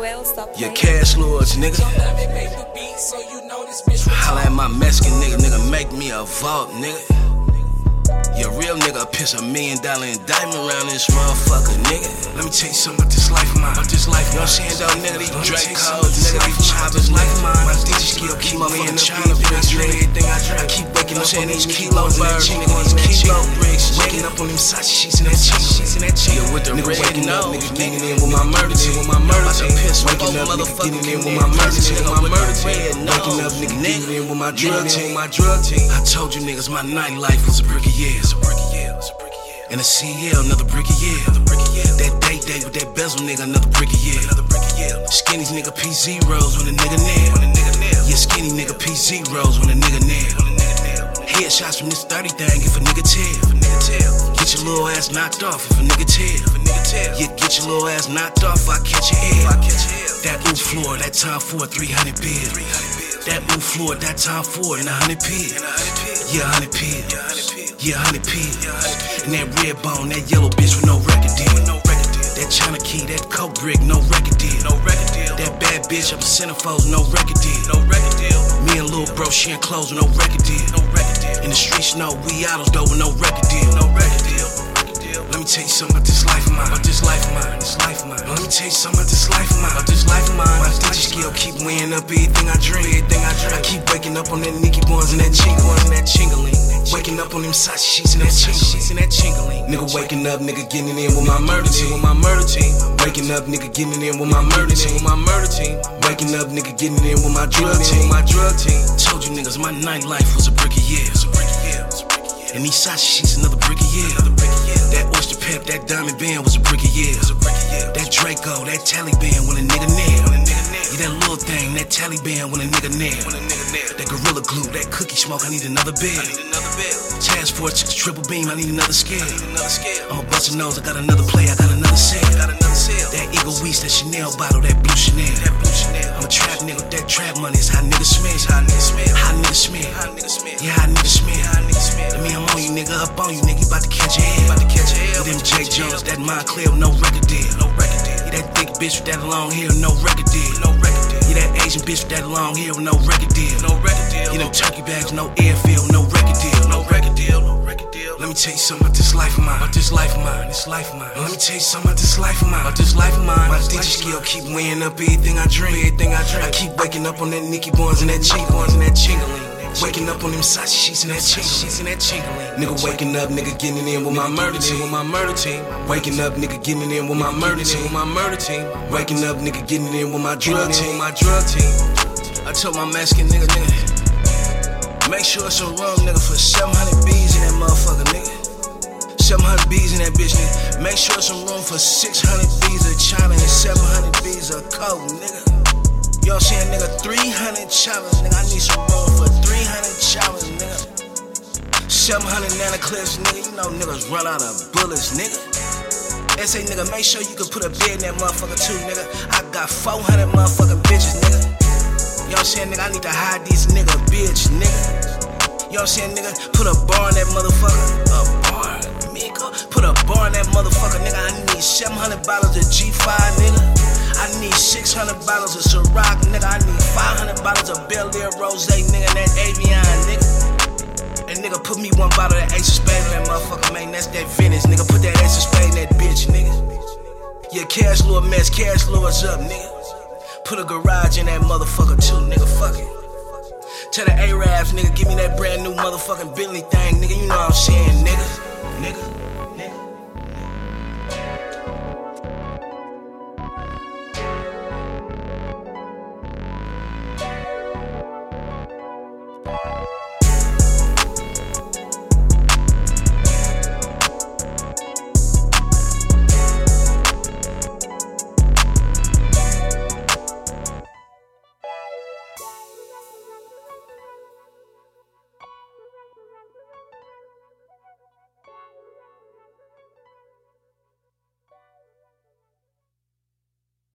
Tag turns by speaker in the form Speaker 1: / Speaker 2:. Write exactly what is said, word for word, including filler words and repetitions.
Speaker 1: Will, stop
Speaker 2: Your
Speaker 1: playing.
Speaker 2: cash lords, nigga. Holla at my Mexican nigga, nigga, make me a vault, nigga. Your real nigga piss a million dollar indictment around this motherfucker, nigga. Let me tell you something about this life of mine. About this life, you know what I'm saying, though, nigga? These Drake codes, nigga, these choppers, life of mine. My D J skill keep me in the beat, I drink everything I drink. I keep waking up on these kilo birds, nigga, these kilo bricks. Waking up on them Sachi sheets and that chick, sheets and that chick. With the red nose, nigga, getting in with my murder team, with my murder team. Waking up, nigga, getting in with my murder team, with my murder team. Waking up, nigga, getting in with my drug team, my drug team. I told you niggas my nightlife was a brick of years. And a C L, another brick a year. That day day with that bezel nigga, another brick a year. Skinny nigga P zeros when a nigga nail. Yeah, skinny nigga P zeros when a nigga nail. Headshots from this thirty thing if a nigga tell. Get your little ass knocked off if a nigga tell. Yeah, get your little ass knocked off, I catch your head. That ooh floor, that time for three hundred bid. That ooh floor, that time for and a hundred P. Yeah, a hundred P. Yeah, a hundred P. And that red bone, that yellow bitch with no record deal. That China key, that coke brick, no record deal. That bad bitch up in centerfolds, no record deal. Me and Lil Bro, she in clothes with no record deal. In the streets, no we autos though with no record deal. Let me tell you something about this life of mine. About this life of mine. This life of mine. Let me tell you something about this life of mine. About this life of mine. My D J skill keep weighing up everything I drink. Everything I drink. I keep waking up on that Nicki Boys and that ching boys and that chingling. Waking up on them Sachi sheets and that ching sheets and that chingling. Nigga waking up, nigga getting in with my murder team. With my murder team. Waking up, nigga getting in with my murder team. With my murder team. Waking up, nigga getting in with my drug team. My drug team. Told you niggas my nightlife was a brick of years. And these Sachi sheets another brick of years. That oyster pep, that diamond band was a brick of years. That Draco, that Taliban when a nigga nail. Yeah, that little thing, that Taliban when a nigga nail. That Gorilla Glue, that cookie smoke, I need another bed. Task Force took a triple beam, I need another scale. I'm a bust a nose, I got another play, I got another sale. That Eagle Weast, that Chanel bottle, that blue Chanel. I'm a trap nigga, that trap money is how niggas smell. How niggas smell. Yeah, how niggas smell. Let me, I'm on you, nigga, up on you, nigga, you bout to catch a head. With them Jake Jones, that Montclair with no record deal. Yeah, that thick bitch with that long hair with no record deal. Yeah, that Asian bitch with that long hair with no record deal. Yeah, them turkey bags, no airfield, no record deal. No record deal, no record deal. Let me tell you something about this life of mine. About this life of mine, this life of mine. Let me tell you something about this life of mine. About this life of mine. My D J skill keep weighing up everything I drink. Everything I drink. I keep waking up on that Nicki Boys and that ching boys and that chingling. Waking up on them Sachi sheets and that ching sheets and that chingling. Nigga waking up, nigga getting in with my murder team. With my murder team. Waking up, nigga getting in with my murder team. With my murder team. Waking up, nigga getting in with my drug team. My drug team. I told my Mexican nigga, nigga, make sure it's some rum, nigga, for seven hundred B's in that motherfucker, nigga. seven hundred B's in that bitch, nigga. Make sure it's some room for six hundred B's of China and seven hundred B's of coke, nigga. You know what I'm saying, nigga? three hundred choppers, nigga. I need some room for three hundred choppers, nigga. seven hundred nanoclips, nigga. You know niggas run out of bullets, nigga. S A nigga, make sure you can put a bed in that motherfucker too, nigga. I got four hundred motherfucking bitches, nigga. You know what I'm saying, nigga? I need to hide these nigga, bitch, nigga. You know what I'm saying, nigga? Put a bar in that motherfucker. A bar, nigga. Put a bar in that motherfucker, nigga. I need seven hundred bottles of G five, nigga. I need six hundred bottles of Ciroc, nigga. I need five hundred bottles of Bel Air Rosé, nigga. And that Avion, nigga. And nigga, put me one bottle of that Ace of Spades in that motherfucker, man. That's that Venice, nigga. Put that Ace of Spades in that bitch, nigga. Yeah, cash lure mess, cash lure's up, nigga. Put a garage in that motherfucker too, nigga. Fuck it. Tell the Arabs, nigga, give me that brand new motherfucking Bentley thing, nigga. You know what I'm saying, nigga. Nigga. Nigga.